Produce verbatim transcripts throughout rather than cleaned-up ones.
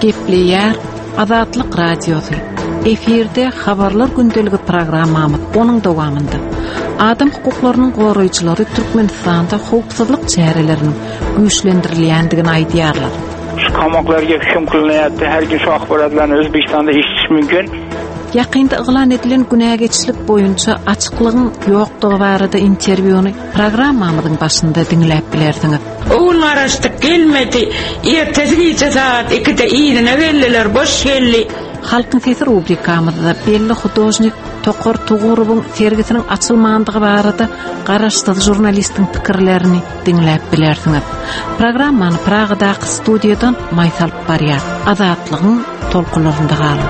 Gepleyer Azatlyk Radiosu. Efirde habarlar gündeligi programmamız onun dowamında. Adam hukuklarynyň goraýjylary Türkmenistanda hukuksyzlyk çäreleriniň güýçlendirilýändigini aýdýarlar. Şu kamaklarga hüküm kılınýatdy. Her gün şu ahbaratlarny Özbekistan'da işitiş mümkin. Ýakynda yglan edilen günägeçlik boýunça açyklygyň ýokdugy barada interwýuny programmamyzyň başynda dinläp bilersiňiz. Oğul araştık gelmedi. Ertesi gece saat ikide iğne velliler boş geldi. Halkın sesi rubrikamızda belli hudojnik Tokor Tugurov'un sergisinin açılmandığı barada garaşdyğı jurnalistin pikirlerini dinläp bilersiňiz. Programmany Pragadaky studiýadan Maysal barýar. Azatlygyň tolkunlarynda galyň.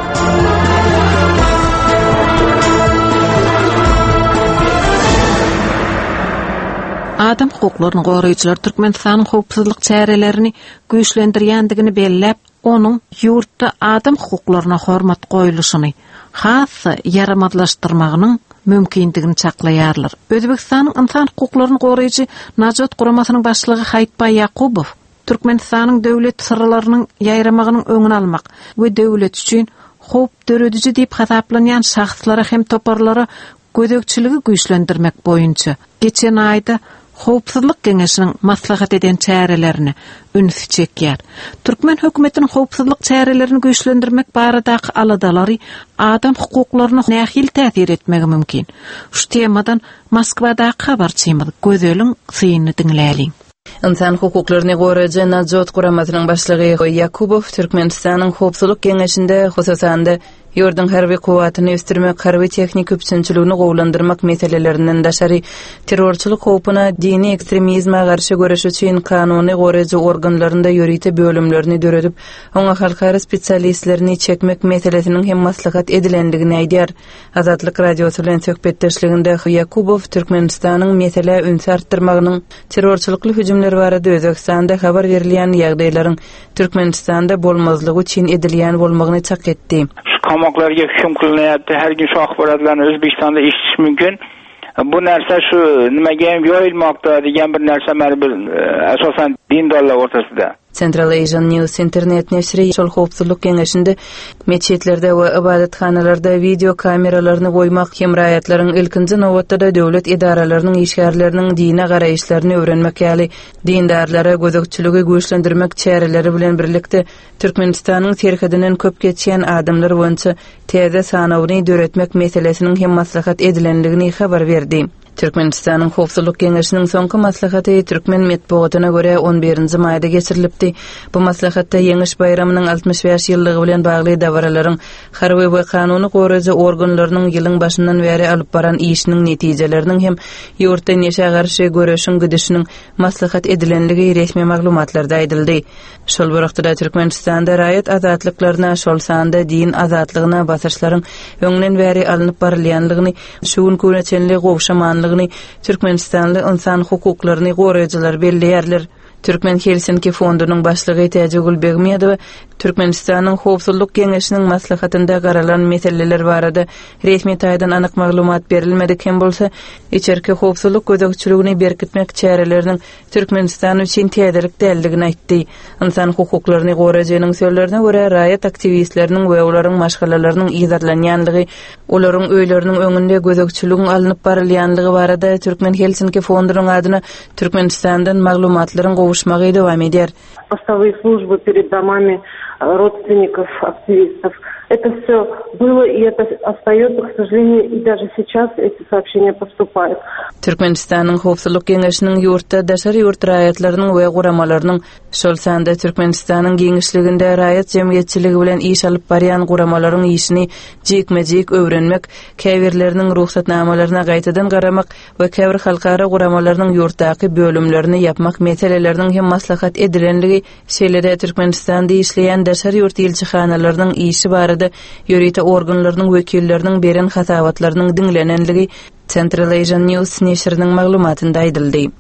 Adam hukuklaryny goraýjylar Türkmenistanyň hukuksyzlyk çärelerini güýçlendirýändigini belläp, onun yurtda adam hukuklaryna hormat goýuluşyny, hassa yaramadlaşdyrmagynyň mümkindigini çaklaýarlar. Özbekistanyň insan hukuklaryny goraýjy Najat guramasynyň başlygy Haýtbay Ýakubow Türkmenistanyň döwlet sırlarynyň ýaýramagynyň öňüni almak we döwlet üçin hop döredici diýip hasaplanýan şahslara hem toparlara gödökçiligi güýçlendirmek boýunça geçen aýda Howpsuzlyk Geňeşiniň maslahat eden çärelerini ünsü çekýär. Türkmen hökümetiniň howpsuzlyk çärelerini güýçlendirmek baradaky aladalary adam hukuklaryna nähil täsir etmegi mümkin. Şu temadan Moskwadaky habarçymyz Gözeliň synyny dinläliň. İnsan hukuklaryny goraýjy Najat guramasynyň başlygy Ýakubow Türkmenistanyň Howpsuzlyk Geňeşinde hususanda Ýurdun harby kuwatyny östirmek, harby tehnik üpçünçiligini gowlandyrmak meselelerinden daşary terrorçylyk howpuna, dini ekstremizme garşy göreş üçin kanuny goraýjy organlarynda ýörite bölümlerini döredip, oňa halkara spesialistlerini çekmek meselesiniň hem maslahat edilendigini aýdýar. Azatlyk radiosu bilen söhbetdeşliginde Ýakubow Türkmenistanyň mesele ünsü artdyrmagynyň terrorçylykly hüjümler barada Özbekistanda habar berilýän ýagdaýlaryň Türkmenistanda bolmazlygy üçin edilýän bolmagyny çak etdi. Kamaklarga hüküm kılınýatdy. Her gün şu ahbaratlarny Özbekistan'da işitiş mümkin. Bu nerse şu nimege ýoýulmakda diýen bir nerse meni bir asasan din dallar ortasında. Central Asian News internet nesri şol howpsuzlyk geňeşinde meçetlerde we ibadathanalarda video kameralaryny goýmak hem raýatlaryň ilkinji nowatda döwlet idaralarynyň işgärleriniň dine garaýşlaryny öwrenmek ýaly dindarlara gözükçüligi güýçlendirmek çäreleri bilen birlikde Türkmenistanyň terhedinden köp geçýän adamlar boýunça täze sanawyny döretmek meselesiniň hem maslahat edilendigini habar berdi. Türkmenistanyň Howpsuzlyk Geňeşiniň soňky maslahaty Türkmen medeniýetine görä on birinji maýda geçirilipdi. Bu maslahatda Ýeňiş bayramynyň altymyş beş ýyllygy bilen bagly dawaralaryň harby we kanuny goraýjy organlarynyň ýylyň başyndan beri alyp baran işiniň netijeleriniň hem ýurtda neşe garşy göreşiň gidişiniň maslahat edilenligi resmi maglumatlarda aýdyldy. Şol wagtda Türkmenistanda raýat azatlyklaryna, şol sanda din azatlygyna basyşlaryň öňünden beri alınıp barylýanlygyny, şuň köneçenli gowşaman Türkmenistanly insan hukuklaryny goraýjylar belleýärler. Türkmen Helsinki fondunyň başlygy Täjegül Begmedow Türkmenistanyň Howpsuzlyk Geňeşiniň maslahatynda garalan meseleler barada resmi taýdan anyk maglumat berilmedik hem bolsa, içerki howpsuzlyk gözegçiligini berkitmek çäreleriniň Türkmenistan üçin täzelik däldigini aýtdy. İnsan hukuklaryny goraýjynyň sözlerine görä, raýat aktivistleriniň we olaryň maşgalalarynyň izarlanýanlygy, olaryň öýleriniň öňünde gözegçiligiň alınıp barylýanlygy barada Türkmen Helsinki fondunyň adyna Türkmenistandan maglumatlaryň gowuşmagy dowam eder. Постовые службы перед домами родственников активистов. Это все было и это остается, к сожалению, и даже сейчас эти сообщения поступают. Türkmenistanyň Howpsuzlyk Geňeşiniň ýurtda daşary ýurt raýatlarynyň we guramalarynyň şol sanda Türkmenistanyň geňişliginde raýat jemgyýetçiligi bilen iş alyp barýan guramalaryň işini jekmejek öwrenmek, käbirleriniň ruhsatnamalaryna gaýtadan garamak we käbir halkara guramalarynyň ýurtdaky bölümlerini yapmak meseleleriniň hem maslahat edilenligi şeýlede Türkmenistanda işleýän daşary ýurt elçixanalarynyň işi barada ýörite organlarynyň wekilleriniň beren hasawatlarynyň dinlenenligi Central Asian News neşriniň maglumatynda aýdyldy.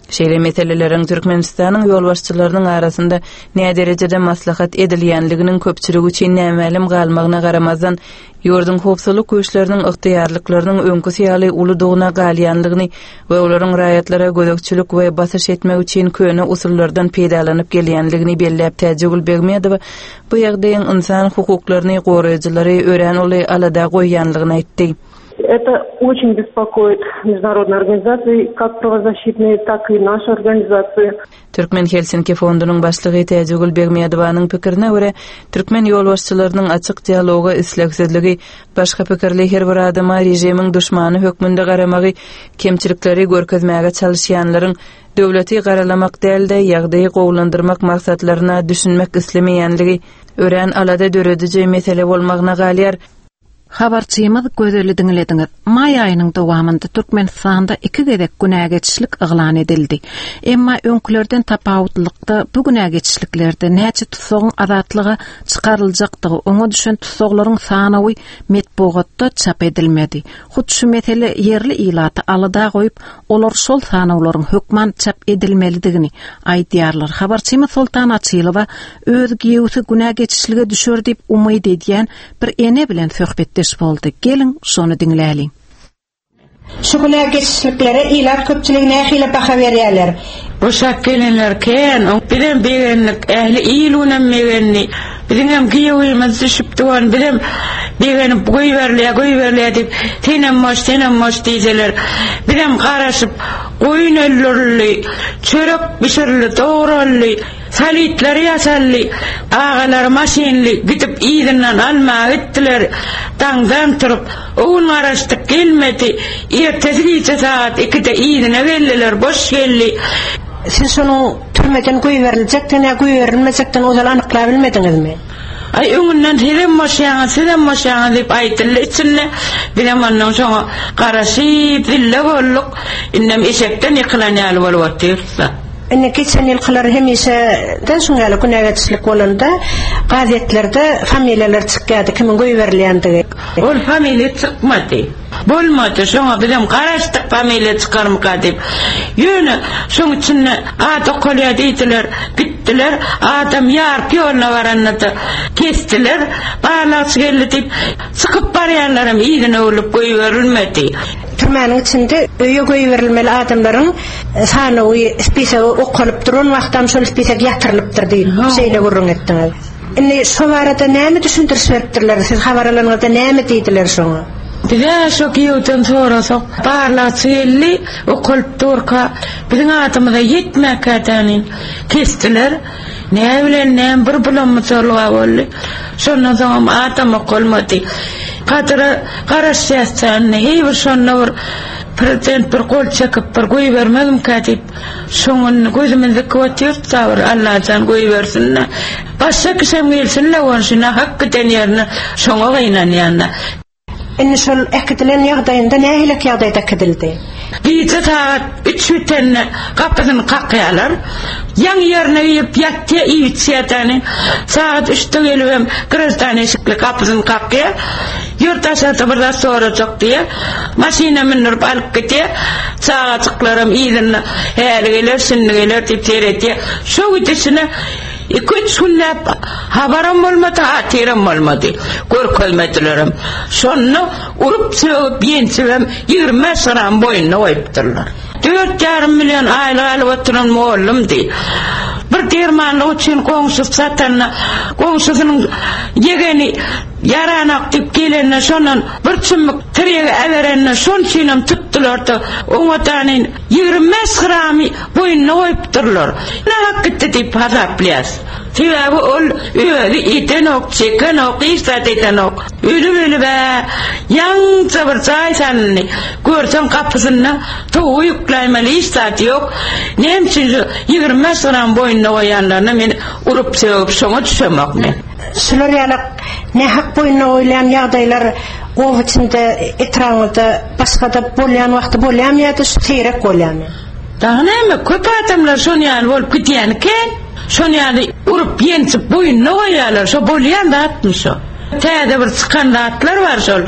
Şeýle meselelerin Türkmenistanyň ýolbaşçylarynyň arasynda näme derejede maslahat edilýänliginiň köpçüligi üçin nämälim galmagyna garamazdan ýurdun howpsuzlyk güýçleriniň ygtyýarlyklarynyň öňkü ýaly uludygyna galýanlygyny we olaryň raýatlara gödökçülük we basyş etmek üçin köne usullardan peýdalanyp gelýänligini belläp Täjegül Begmedow bu ýagdaýyň insan hukuklaryny goraýjylary ören oly alada goýýanlygyny aýtdy. Это очень беспокоит международные организации, как правозащитные, так и нашу организацию. Türkmen Helsinki fondunyň başlygy Täjegül Begmedowanyň pikirine görä, Türkmen ýolbaşçylarynyň açyk dialoga isleksizligi, başga pikirli her bir adama rejimiň düşmany hökmünde garamagy, kemçilikleri görkezmäge çalışýanlaryň döwleti garalamak dälde ýagdaýy gowlandyrmak maksatlaryna düşünmek islemeýänligi ören alada döredici mesele bolmagyna galýar. Habarçymyz gözeli diňlediňiz. May aýynyň dowamında Türkmenistanda iki gedek günägeçlik yglan edildi. Emma öňkülerden tapawutlykda bu günägeçliklerde näçe tutsagyň azatlygy çykaryljakdygy, oňa düşen tutsaglaryň sanawy metbuatda çap edilmedi. Hut şu mesele yerli ilaty alada goýup, olar şol sanawlaryň hökman çap edilmelidigini aýdýarlar. Habarçymyz Sultan Açylowa öz giýüsi günägeçlige düşür diýip umyd edýän bir ene bilen söhbet boldy. Gelin şonu dinläýin. Şu günägeçliklere ilat köpçüligine ähli baha berýärler. Bu şakkelenler ken, bilen begenlik ähli iýlünem megenni. Bilen giýewimiz düşüp duran, bilen begeni goýberle, goýberle diýip, tenem moş, tenem moş diýseler. Bilen garaşyp, goýun öllürli, çörek bişirli, doğralli, salitleri yasalli, ağalar maşinli, gidip iýdinden alma gittiler, daňdan turup, oğun garaşdyk gelmedi, ertesi gece saat ikide iýdine geldiler, boş geldi. Siz şonu türmeden goýberiljakdan ya goýberilmejekden ozal anyklap bilmediňizmi? Ay öňünden herem maşaňa, serem maşaňa diýip aýtdylar içinde. Bilen ondan soňa garaşyp dille bolluk, innem eşekden ýyklanýaly bolup otyrsa. Enne geçen ýylkylar hemişeden soň ýaly günägeçlik bolanda gazetlerde familiýalar çykýardy, kimin goýberilýändigi. Ol familiýa çykmady. Bolmady, şoňa bilen garaşdyk familiýa çykarmaka diýip. Ýöne şoň üçin ata kolýa diýdiler, gitdiler, adam ýar ýoluna baranda kestiler, barlaçy geldi diýip çykyp barýanlarym iýdine olup goýberilmedi. Türmäniň içinde öýe goýberilmeli adamlaryň sanawy spise okulyp duran wagtdan şol spise ýatyrylypdyr diýip şeýle gurrun etdiňiz. Indi şu barada näme düşündirip beripdirler? Siz habarlaryňyzda näme diýdiler şoňa? Bize şu giýewden sorasak, barlaçy geldi, okulyp durka, biziň adamyza ýetmek kadany kestiler. Ne bilen näme bir bulanmaçylyga boldy. Şondan soň adam okulmady. Kadra garaşýatsan, heýbir şonda bir prezident bir gol çekip bir goý bermedim kadip. Şoňun gözümizde kötür tawr Allah'tan goý bersin. Başga kisem gelsinler onşuna hakykten ýerine şoňa gynanýanda. Enne şol ekdilen ýagdaýynda nähilek ýagdaýda kedildi? Gece saat üç bitenne kapıdan kakyalar. Yan yerine yiyip yattıya iyi içiyatani. Saat üçte gelivem kırızdan eşikli kapıdan kakya. Yurt aşağıda burada soracak diye. Maşina minirip alıp gidiyor. Sağa çıklarım iyiden heyali gelir, şimdi gelir deyip teyret diye. Şu gidişine iki üç günler haberim olmadı, hatirim olmadı. Görkölmedilerim. Sonra urup söğüp yensivem yirmi sıram boyunna oyupturlar. Dört yarım milyon aylık alıp oturan oğlum değil. Bir dermanlık için komşusu satanına, komşusunun yegeni yaranak deyip gelenine şondan bir çımık tirege everenine şon çiğnem tuttular da ona tanin yirmi sıramı boyunna oyupturlar. Ne hakkıttı deyip hazaplayaz. Tiba bu ol öyle iten ok, çeken ok, istat eten ok. Öyle böyle be, yan sabır saysanını görsen kapısından tuğu yüklaymalı istat yok. Nem için yirmi sıram boyunna oyanlarına men urup sevip şona düşemek men. Şular ýaly ne hak boyunna oýlan ýagdaýlar gowy içinde etraňyzda başga-da bolýan wagtda bolýanmyýady, şu teýrek bolýanmy? Daha näme köp adamlar şonu ýaly bolup gitýänken, şonu ýaly urup ýensip boyunna oýarlar, şo bolýan da atmy şo. Täze bir çykan atlar bar şol.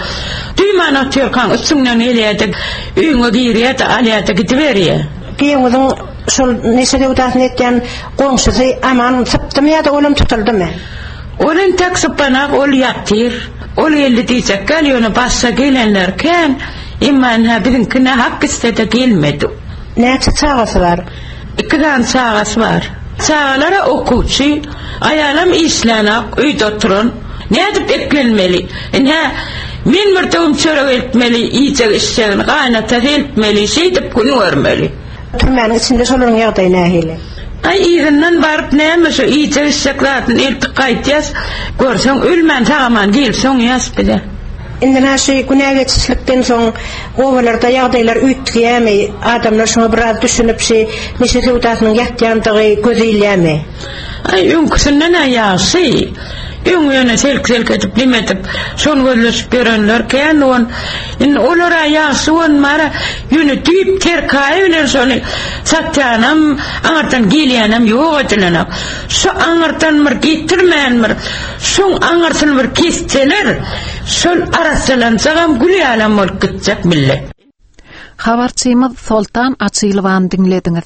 Düýmana türkan üstünden elýärdi, öňe girýärdi, alýardy gitberýär. Giýeňiziň Şol nese deputatın etken qoňşusy aman sypdymy ýa-da olam tutuldymy? Olen tek sıpanak ol yaptır. Ol elli diyecek gel onu bassa gelenlerken imman ha bizimkine hak istedi gelmedi. Näçe çağası var? İki tane çağası var. Çağalara okuçu, ayalam işlanak, uyda oturun. Ne edip eklenmeli? Ne min mırtağım çörek etmeli, iyice işlerini kaynata etmeli, şey deyip günü vermeli. Türmenin içinde solurun ýagdaý nähili? Ay ýerinden barıp näme şu iyice işleklerden iltik kaytyas, görsen ölmen tağaman gelip soň ýas bile. Indi näşe günä geçişlikden soň owalarda ýagdaýlar üýtgämi, adamlar şoňa biraz düşünipşi, nese deputatynyň ýatýandygy gözleýärmi? Ay öňküsinden ýaşy. Öň ýöne selk-selk edip limetip şonu gözleşip görenlerken on in olara ýaşy onmara ýöne düýüp terkaý bilen şonu satýanam, aňardan gelýänam ýok edilenem. Şu aňardan bir getirmänmir, şoň aňardan bir kesseler, şol arasalanjagam gülýälam bolup gitjek millet. Habarçymyz Soltan Açylywany dinlediňiz.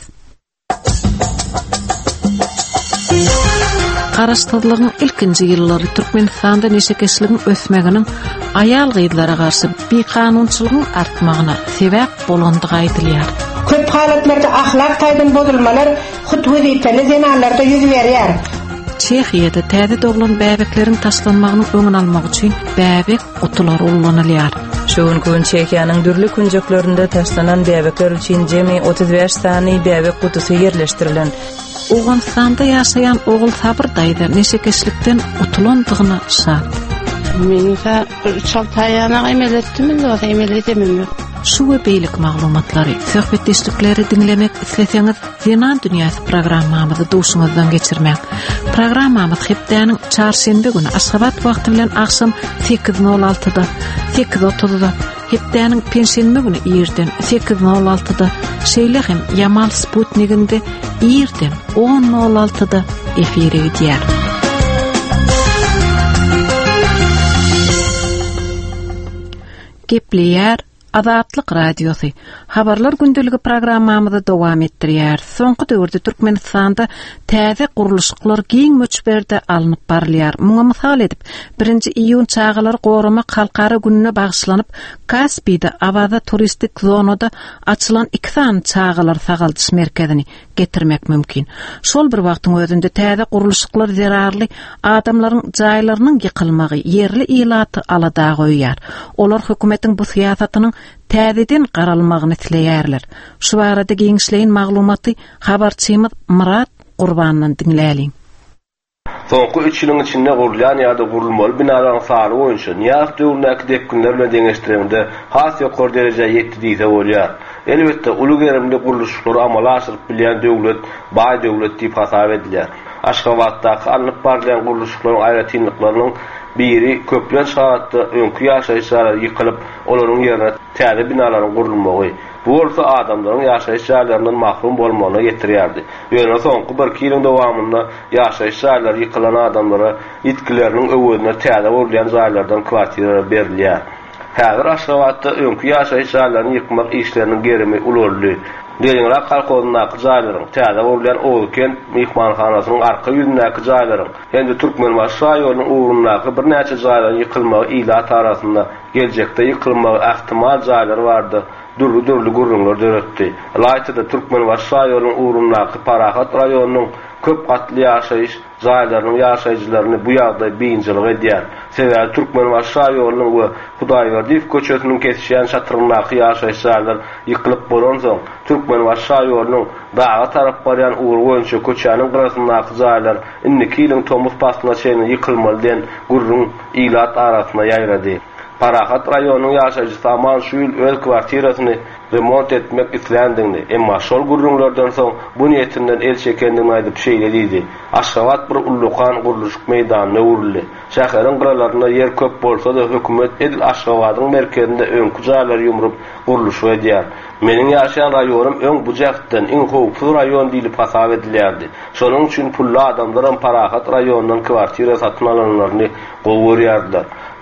Araşdyrmagyň ilkinji ýyllary Türkmenistanda neşekeşligiň ösmeginiň aýal gyýdlara garşy bekanunçylygyň artmagyna sebäp bolandygy aýdylýar. Köp halatlarda ahlak taýdan bozulmalar hut wezipeli zemanlarda ýüz berýär. Çehiýede täze doglan bäbekleriň taşlanmagyny öňüne almak üçin bäbek gutular ullanylýar. Şoň gün Çehiýanyň dürli kunjuklarynda taşlanan bäbekler üçin jemi otuz beş sany bäbek gutusy ýerleşdirilen. Owganstanda ýaşaýan ogul Sabr daýda neşekeşlikden utulandygyna şat. Meňse çaltaýana emeletdim, o emeletemem. Şu we beýlik maglumatlary, söhbetdeşlikleri dinlemek isleseňiz, Zenan Dünýäsi programmamyzy duşuňyzdan geçirmek. Programmamyz hepdeniň çarşembe güni Aşgabat wagty bilen akşam sekiz nol altıda, sekiz otuzda, hepdeniň pensiýenme güni ýerden sekiz nol altıda, şeýle hem Yamal Sputniginde ýerden on nol altıda efire edýär. Gepleýär Azatlyk radiosu. Habarlar gündüligi programmamyzy dowam etdirýär. Soňky döwürde Türkmenistanda täze guruluşlar giň möçberde alınıp barylýar. Muňa mysal edip, birinji iýun çağalary gorama halkara gününe bagşlanyp, Kaspiyda awaza turistik zonada açylan iki san çağalar sagaldyş merkezini getirmek mümkin. Şol bir wagtyň özünde täze guruluşlar zerarly adamlaryň jaýlarynyň ýykylmagy yerli ilaty alada goýýar. Olar hökümetiň bu siýasatynyň täzeden garalmagyny tileýärler. Şu barada giňişleýin maglumaty habarçymyz Murat Gurbanyň dinläliň. Soňky üç ýylyň içinde gurulýan ýa-da gurulmaly binalaryň sany boýunça Niýaz döwründäki dekkinler bilen deňeşdirende has ýokary derejä ýetdi diýse bolýar. Elbetde uly gerimli guruluşlary amala aşyryp bilýän döwlet, baý döwlet diýip hasap edilýär. Aşgabatdaky alınıp barýan guruluşlaryň aýratynlyklarynyň biri köplen şahatda öňkü ýaşaýyşlary ýykylyp, olaryň ýerine täze binalaryň gurulmagy. Bu bolsa adamlaryň ýaşaýyş ýerlerinden mahrum bolmagyna getirýärdi. Ýöne soňky bir ýylyň dowamynda ýaşaýyş ýerleri ýykylan adamlara ýetkileriniň öwrüne täze bolýan jaýlardan kwartira berilýär. Häzir Aşgabatda öňkü ýaşaýyş ýerlerini ýykmak işleriniň gerimi ulurly. Derinrak halkodynaky jaýlaryň, täze bolýan Owlukent mehmanhanasynyň arka ýüzündäki jaýlaryň, endi Türkmenbaş raýonunyň ugrundaky bir näçe jaýlaryň ýykylmagy ýylat arasynda geljekde ýykylmagy ähtimal jaýlary bardy. Dürli-dürli gurrunlar döretdi. Laýtyda Türkmenbaş raýonunyň ugrundaky Parahat raýonunyň köp gatly ýaşaýyş jaýlarynyň ýaşaýjylaryny bu ýagdaý beýinjilik edýär. Sebäbi Türkmenbaş raýonunyň we Hudaýberdiýew köçesiniň kesişýän şatyryndaky ýaşaýyş jaýlary ýykylyp bolan soň, Türkmenbaş raýonunyň dağa tarap barýan ugur boýunça köçäniň gyrasyndaky jaýlar inniki ýylyň tomuz pasyna çeýin ýykylmaly diýen gurrun ýylat arasyna ýaýrady. Parahat raýonunyň ýaşaýjysy aman şu ýyl öz kwartirasyny remont etmek islendigini, emma şol gurrunlardan soň bu niýetinden el çekendini aýdyp şeýlediydi. Aşgabat bir ullukan guruluşyk meýdanyna urildi. Şäheriň gyralaryna ýer köp bolsa da hökümet edil Aşgabatyň merkezinde öňkü jaýlar ýumrup guruluşy edýär. Meniň ýaşaýan raýonum öň bu jagtdan iň howpsuz raýon diýilip hasap edilýärdi. Şonuň üçin pully adamlar Parahat raýonundan kwartira satyn alanlaryny gowy görýärdiler.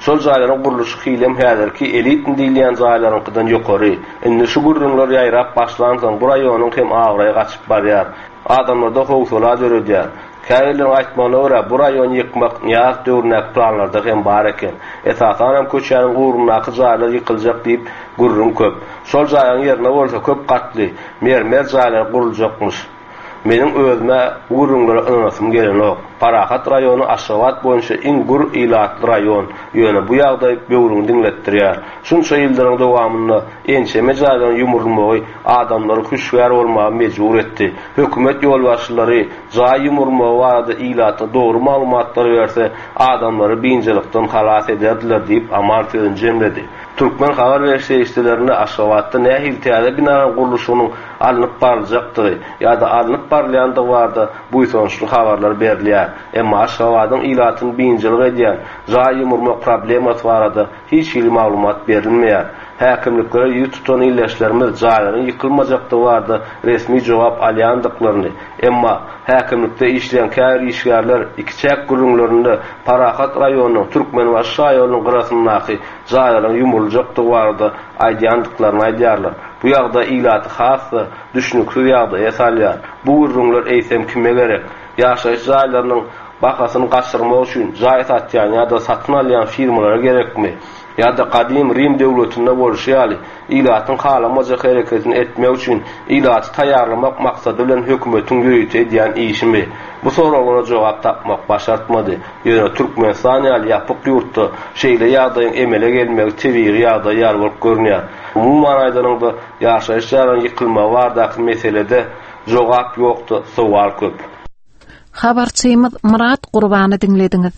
Şol jaýlaryň guruluşy hilem häzirki elitin diýilýän jaýlaryňkydan ýokary. Indi şu gurrunlar ýaýrap başlansaň bu raýonyň hem agraýa gaçyp barýar. Adamlarda howsala döredýär. Käýlerin aýtmagyna görä bu raýony ýykmak ýaz döwründäki planlarda hem bar eken. Esasan hem köçäniň gurrunaky jaýlar ýykyljak diýip gurrun köp. Şol jaýlaryň ýerine bolsa köp gatly mermer jaýlar guruljakmyş. Menin özüme gurrunlara ynanasym gelenok. Parahat raýony Aşgabat boýunça iň gur ilatly raýon. Ýöne bu ýagdaý böwrüňi diňletdirýär. Şunça ýyldryň dowamynda ençeme jaýlaryň ýumurlmagy adamlary huşgär bolmagy mejbur etdi. Hökümet ýolbaşçylary jaý ýumurlmagy barada ilaty dogry maglumatlar berse adamlary biňjilikden halas ederdiler diýip amar sözüni jemledi. Türkmen habar berişi işçilerine Aşgabatda nähil täze binalar guruluşynyň alınıp barjakdygy ýa-da alınıp barlýandygy barada bu soňçly habarlar berilýär. Emma Aşgabatyň ilatyny biňjilik edýän jaý ýumurma problematy barada hiç hili maglumat berilmeýär. Häkimliklere ýüz tutan illeşlerimiz jaýlaryň ýykylmajakdygy barada resmi jogap alýandyklaryny, emma häkimlikde işleýän käbir işgärler iki çäk gurrunlarynda Parahat raýonynyň Türkmen we Şaýolyň gyrasyndaky jaýlaryň ýumuruljakdygy barada aýdýandyklaryny aýdýarlar. Bu ýagda ilaty hasy, düşnüksiz ýagda ýasalýar. Bu gurrunlar eýsem kime gerek? Ýaşaýyş jaýlarynyň bahasyny gaçyrmak üçin jaý satýan ýa-da satyn alýan firmalara gerekmi? ýa-da qadim Rim döwletinde bolşýaly ilatyň halamajak hereketini etmek üçin ilaty taýýarlamak maksady bilen hökümetiň ýürüýte edýän işimi? Bu soralara jogap tapmak başartmady. Ýöne Türkmenistan ýaly ýapyk ýurtda şeýle ýagdaýyň emele gelmegi tebii ýagdaý ýar bolup görünýär. Umuman aýdanyňda ýaşaýyş ýaryň ýykylma bardaky meselede jogap ýokdy, sowal köp. Habarçymyz Murat Gurbany dinlediňiz.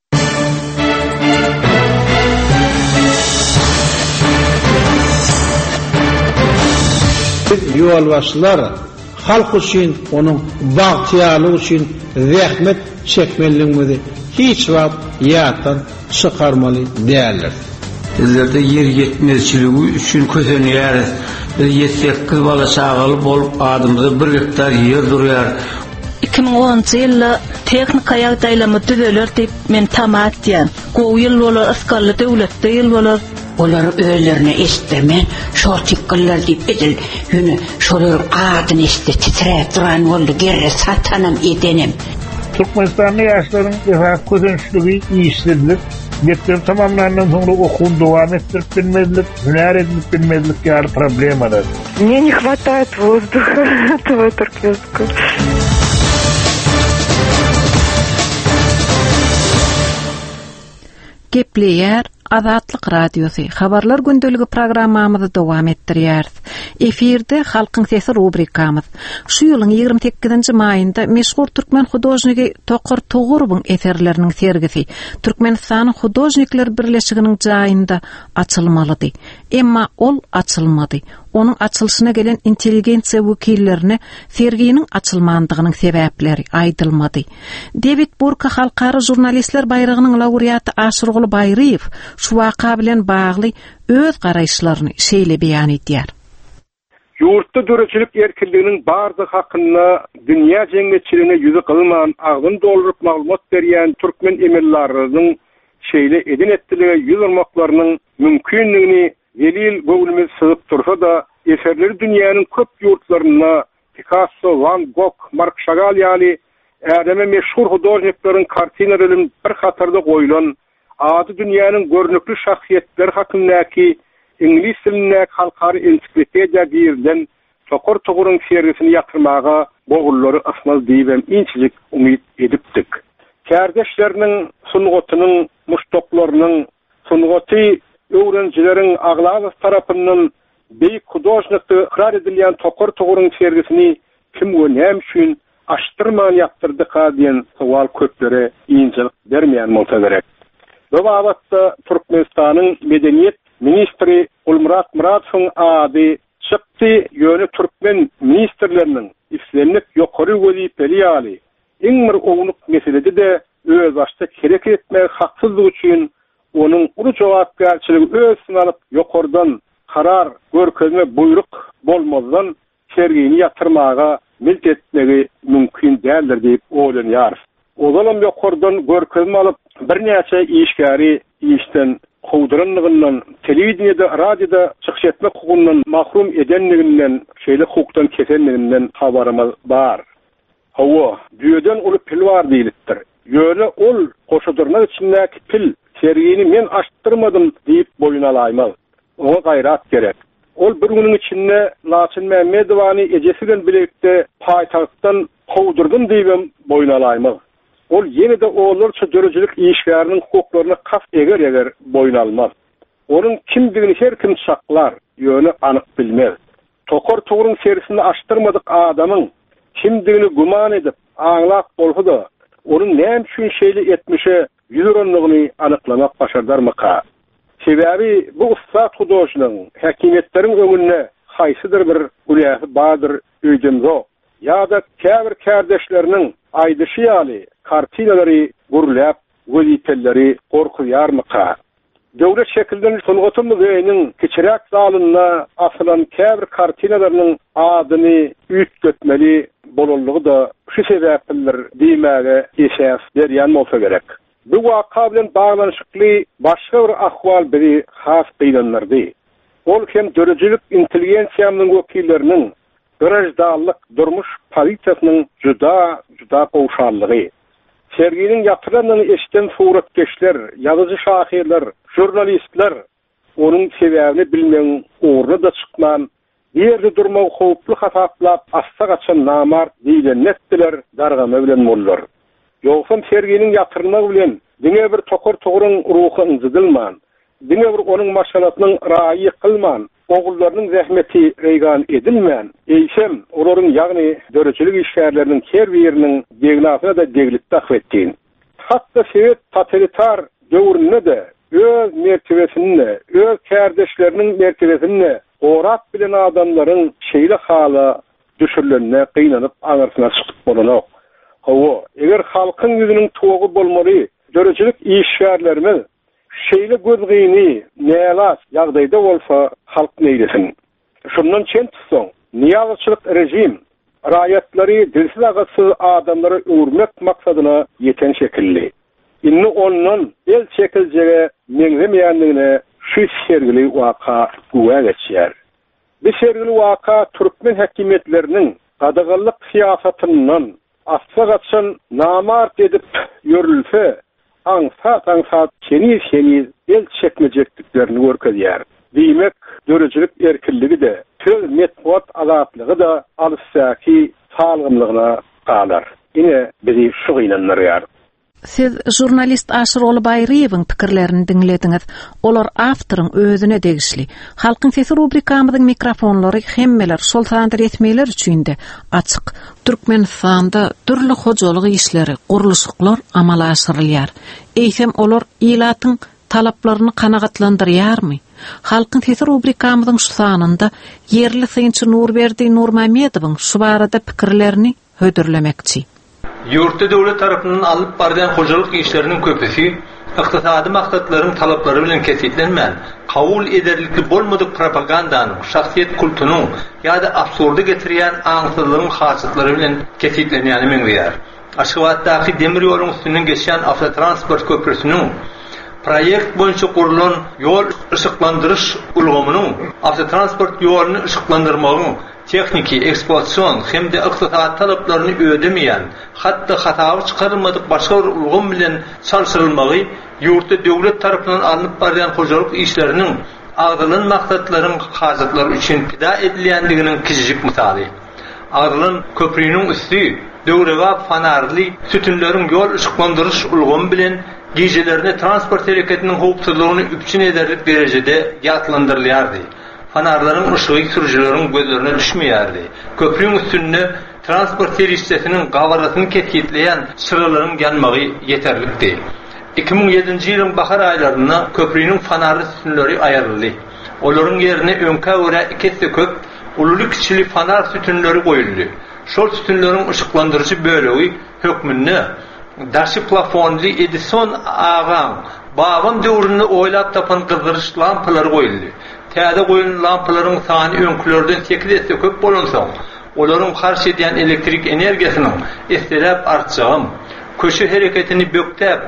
Ýolbaşçylar halk üçin, onuň bagtyalygy üçin zähmet çekmeliligini hiç wagt ýatdan çykarmaly däldir. Bizlerde yer yetmezçiligi üçin kösenýär. Biz ýetsek kız bala çagaly bolup adamyza bir hektar yer durýar. iki ming onunçy ýylda teknika ýagdaýlamy düzeler diýip men tamat diýen. Gowy ýyl bolar, askarly döwletde ýyl bolar. Olar özlerine estirmen, şortikkalar diýip edil. Ýöne şolar adyny estir titrep duran boldy, gerre satanam edenim. Türkmenistan'da yaşların defa közençligi iyiştirdik. Getirip tamamlanan sonra okuun devam ettirip bilmezlik, hüner edilip bilmezlik ýaly problemler. Мне не хватает воздуха этого туркменского. Gepleýär Azatlyk radiosu habarlar gündöligi programmamyzy dowam etdirýär. Efirde halkyň sesi rubrikamyz. Şu ýylyň ýygrimi sekizinji maýynda meşhur türkmen hudojniki Tokar Togurowyň eserleriniň sergisi Türkmenistan Hudojnikler Birleşiginiň jaýynda açylmalydy. Emma ol açylmady. Onun açılışına gelen inteligensiya wekillerine serginin açılmandygynyň sebäpleri aýdylmady. David Burka halkara jurnalistler bayragynyň laureaty Aşyrguly Bayraýew şu waka bilen bagly öz garaýşlaryny şeýle beýan etýär. Ýurtda döreçilik erkinliginiň bardyk hakyna dünýä jeňmetçiligine ýüzi kılman agdyn doldurup maglumat berýän türkmen emellarynyň şeýle edin etdiligi ýüzürmaklarynyň mümkinligini Velil gowlumyz syzyp tursa da eserleri dünýäniň köp ýurtlaryna Picasso, Van Gogh, Marc Chagall ýaly ädeme meşhur hudojniklaryň kartinalaryny bir hatarda goýulan ady dünýäniň görnükli şahsiýetleri hakyndaky İnglis dilindäki halkary ensiklopediýa diýilen Tokar Toguryň sergisini ýatyrmaga bogullary asmaz diýip inçilik umyt edipdik. Kärdeşleriniň sungatynyň, muştoklarynyň sungaty öwrençileriň Aglazow tarapyndan beýik hudojnikde ikrar edilýän Tokar Toguryň sergisini kim we näme üçin açtyrman ýaptyrdy diýen sowal köplere inçilik bermeýän bolsa gerek. Bu babatda Türkmenistanyň medeniýet ministri Ulmurat Muratowyň ady çykdy. Ýöne türkmen ministrleriniň islenip ýokary wezipeli ýaly iň bir owluk meselede de öz başda kerek etmek haksızlyk üçin onun ulu jogapkärçiligi özüne alyp ýokardan karar görkezme buyruk bolmazdan sergini ýatyrmaga milt etmegi mümkin däldir diýip oýlanýar. Ozalam ýokardan görkezme alyp bir näçe işgäri işten howduranlygynyň, telewizionyada, radioda çykyş etmek hukukundan mahrum edenliginden, şeýle hukukdan kesenliginden habarymyz bar. Hawa, düýeden uly pil bar diýilipdir. Ýöne ol koşudurmak içindäki pil sergini men açtırmadım diýip boyun alaýmaz. Oňa gaýrat gerek. Ol bir günüň içinde Laçyn Mämmedowany ejesi bilen birlikde paýtagtdan howdurdum diýip boyun alaýmaz. Ol ýene-de olarça dörejilik işgäriniň hukuklaryna kas eger eger boyun almaz. Onun kimdigini her kim saklar, ýöne anyk bilmez. Tokor tuğrun serisini açtırmadık adamın kimdigini guman edip aňlap bolsa-da, onun näme üçin şeýle etmişe ýüzürenligini anyklamak başardarmyka? Sebäbi bu ussat hudoşynyň häkimetleriň öňünde haýsydyr bir ulyasy bardyr öýdemzo. Ýa-da käbir kardeşleriniň aýdyşy ýaly kartinalary gurulap, wezipelleri gorkuýarmyka? Döwlet şekilden sulgatymyz öýüniň kiçirak zalyna asylan käbir kartinalarynyň adyny üýtgetmeli bolanlygy da şu sebäpler diýmäge esas berýän bolsa gerek. Bu waka bilen baglanyşykly başga bir ahwal biri has diýilenlerdi. Ol hem dörejilik intelligensiýanyň wekilleriniň garajdallyk durmuş polisiýasynyň juda juda gowşanlygy. Serginin yapılanını eşten suratkeşler, yazıcı şahirler, jurnalistler onun sebäbini bilmeň, uğruna da çıkman, bir yerde durmaw howply hataplap, asta gaçan namart diýilen netdiler, dargama bilen bollar. Ýogsa serginin yapyrmagy bilen diňe bir tokor togurun ruhy ynjydylman, diňe bir onun maşalatynyň raýy kılman, oğullarının zähmeti reýgan edilmän, eýsem olaryň ýagny dörejilik işgärleriniň her biriniň degnasyna da deglik tahwetdiň. Hatda Sowet totalitar döwründe de öz mertebesini, öz kardeşleriniň mertebesini orap bilen adamlaryň şeýle hala düşürlenine gynanyp aňarsyna çykyp bolanok. Hawa, eger halkyň ýüzüniň togy bolmaly, dörejilik işgärlerimiz şeýle gözgini, nälas ýagdaýda bolsa halk neýlesin. Şundan çen tutsaň, niýazçylyk rejim raýatlary dilsiz agatsız adamlary öwürmek maksadyna ýeten şekilli. Inni ondan el çekiljege meňzemeýänligine şu sergili waka güwa geçýär. Bu sergili waka türkmen häkimetleriniň gadagallyk siýasatynyň asla gaçan namart edip ýörülse, aňsat aňsat keniz keniz el çekmejekliklerini görkezýär. Diýmek, dörejilik erkinligi de, söz metbuat azatlygy da alyssaky salgymlygyna galar. Ine bizi şu gynanýar. Siz jurnalist Aşyr Olubaýrywyň pikirlerini dinlediňiz. Olar awtoryň özüne degişli. Halkyň sesi rubrikamyzyň mikrofonlary hemmeler şol sandyr etmeler üçin de açyk. Türkmenistanda türli hojalyk işleri, guruluşlar amala aşyrylýar. Eýsem olar ilatyň talaplaryny kanagatlandyrýarmy? Halkyň sesi rubrikamyzyň şu sanynda yerli synçy Nurberdi Nurmamedowyň şu barada pikirlerini hödürlemekçi. Ýurtda döwlet tarapyndan alyp barýan hojalyk işleriniň köpüsi ykdysady maksatlaryň talaplary bilen kesitlenmän, kabul ederlikli bolmadyk propagandanyň, şahsiýet kultunyň ýa-da absurdy getirýän aňsyzlygyň hasatlary bilen kesitlenýäni meňzeýär. Aşgabatdaky demir ýoluň üstünden geçýän avtotransport köprüsiniň proýekt boýunça kurulan ýol ışıklandırış ulgamynyň avtotransport ýoluny ışıklandyrmagyň tekniki, eksploatasiýon hemde ykdysat talaplaryny ödemeýän, hatda hatawy çykarylmadyk başga bir ulgam bilen çalşyrylmagy ýurtda döwlet tarapyndan alınıp barýan hojalyk işleriniň agdylan maksatlaryň hajatlary üçin pida edilýändiginiň kiçijik misaly. Agdylan köprüniň üstü döwrega fanarly sütünleriň ýol ışıklandyrış ulgamy bilen gijelerini transport hereketiniň howpsuzlygyny üpçün ederlik derejede ýatlandyrylýardy. Fanarlaryň ışıgy sürüjileriň gözlerine düşmeýärdi. Köprüň üstünde transport serisiýetiniň gawaratyny ketgitleýän sıralaryň ýanmagy ýeterlikdi. iki bin ýedinji ýylyň bahar aýlaryna köprüniň fanarly sütünleri aýryldy. Olaryň ýerine öňkä görä iki köp ululy kiçili fanar sütünleri goýuldy. Şol sütünleriň ışıklandyrıcı bölegi hökmünde daşy plafonly Edison agan babam döwründe oýlap tapan gyzdyryş lampalary goýuldy. Täze goýulan lampalaryň sany öňkilerden sekiz köp bolansa, olaryň harç edýän elektrik energiýasynyň istilap artjagym, köşe hereketini böktäp,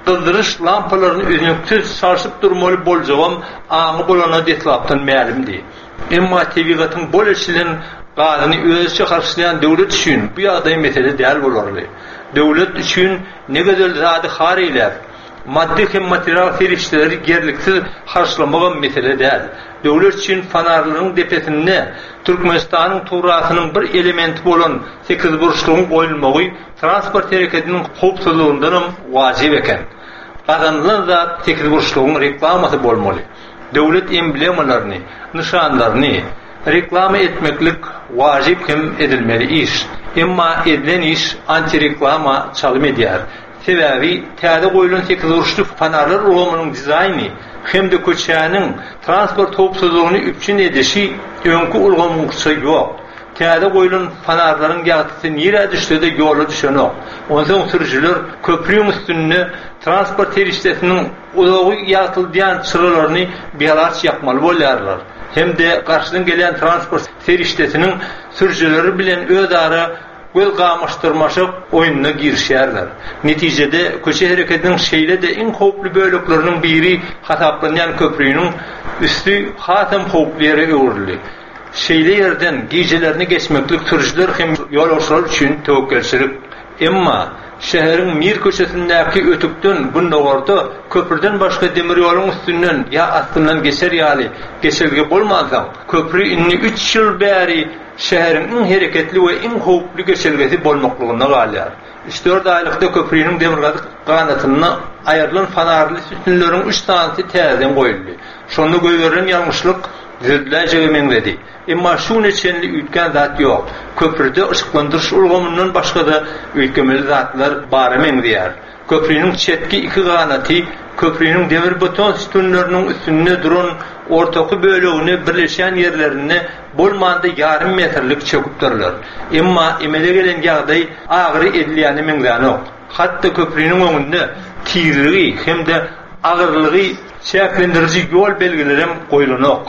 Dıldırış lampalaryny üzünksiz sarşyp durmaly boljagam aňy bolana detlapdan mälimdi. Emma tebigatyň bol işilen gazyny özçe karşylayan döwlet üçin bu ýagdaý mesele däl bolarly. Döwlet üçin negedel zady har eýler. Maddi hem material ferişteleri gerliksiz karşılamagan mesele däl. Döwlet üçin fanarlaryň depesinde Türkmenistanyň turasynyň bir elementi bolan sekiz burçlugyň goýulmagy transport hereketiniň howpsuzlygyndan wajib eken. Gazanylan zat sekiz burçlugyň reklamasy bolmaly. Döwlet emblemalaryny, nişanlaryny reklama etmeklik wajib hem edilmeli iş. Emma edilen iş anti-reklama çalym edýär. Sebebi täze goýulan sekiz burçly fanarlar romanyň dizaýny hemde köçäniň transport howpsuzlygyny üçin edişi öňkü ulgamyňça ýok. Täze goýulan fanarlaryň ýagtysy nire düşse-de ýola düşenok. Ondan sürüjiler köprüň üstünde transport terişdesiniň ulagy ýatylýan çyralaryny beýlaç ýakmaly bolýarlar. Hemde garşydan gelen transport terişdesiniň sürüjileri bilen özara göl gamaşdyrmaşyp oýunyna girişýärler. Netijede köçe hereketiniň şeýle de iň howply bölekleriniň biri hataplanýan köprüýüniň üstü hatam howply ýere öwrüli. Şeýle ýerden gejelerini geçmeklik sürüjiler hem ýolbaşçylar üçin tewekkelçilik. Emma şäheriň Mir köçesindäki ötükden gündogorda köprüden başga demir ýoluň üstünden ýa astyndan geçer ýaly geçerge bolmazsa köprü inni üç ýyl bäri şäheriň iň hereketli we iň howply geçergesi bolmaklygyna galýar. üç dört aýlykda köprüýüniň demir ganatyna aýrylan fanarly sütunlaryň üç tanysy täzeden goýuldy. Şonu göýberen ýalňyşlyk düzüdläje meňledi. Emma şu neçenli ütken zat ýok. Köprüde ışıklandyryş ulgamyndan başga da ütgemeli zatlar bar meňlediýär. Köprüýüniň çetki iki ganaty köprüýüniň demir beton sütunlarynyň üstünde duran ortaky bölegini birleşen ýerlerini bolmanda yarım metrlik çöküp durlar. Emma emele gelen ýagdaý agyry edilýäni meňlenok. Hatda köprüýüniň öňünde tirligi hemde agyrlygy çäklendiriji ýol belgileri hem goýulanok.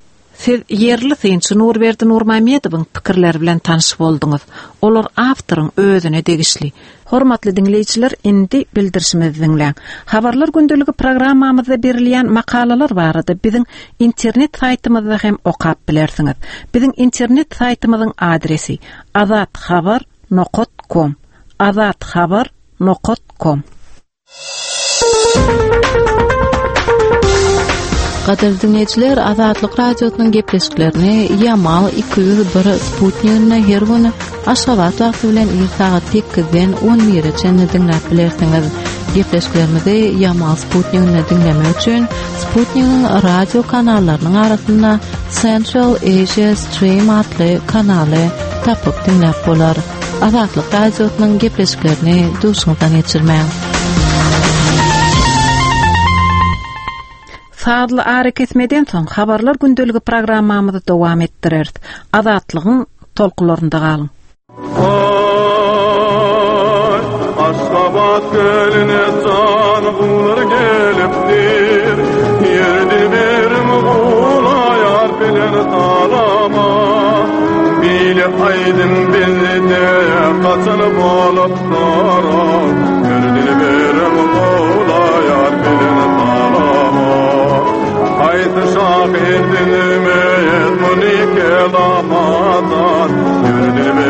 Siz yerli synçy Nurberdi Nurmamedowyň pikirleri bilen tanyş bolduňyz. Olar awtoryň özüne degişli. Hormatly dinleýijiler, indi bildirişimizi dinleň. Habarlar gündeligi programmamyzda berilýän makalalar barada biziň internet saýtymyzda hem okap bilersiňiz. Biziň internet saýtymyzyň adresi azat habar nokta com. azat habar nokta com. Qadir dinleyijiler, Azatlyk radiosynyň gepleşiklerini Yamal iki yüz bir Sputnik'ne her güni Aşgabat wagty bilen saat sekizden on birgacha dinläp bilersiňiz. Gepleşiklerimizi Yamal Sputnik'ne dinlemek üçin Sputnik'niň radio kanallarynyň arasynda Central Asia Stream adly kanaly tapyp dinläp bolar. Azatlyk radiosynyň gepleşiklerini duşuňdan geçirmäň. Saatly ara kesmeden soň habarlar gündeligi programmamyzy dowam etdireriz. Azatlygyň tolkularynda galyň. Aşgabat gölüne can bulur gelipdir. Yerdi berim gulayar bilen salama. Bile aydın bizde kaçılıp olup dara. Yerdi berim gulayar bilen salama. Haydi şahidin meyet munike damadan. Yerdi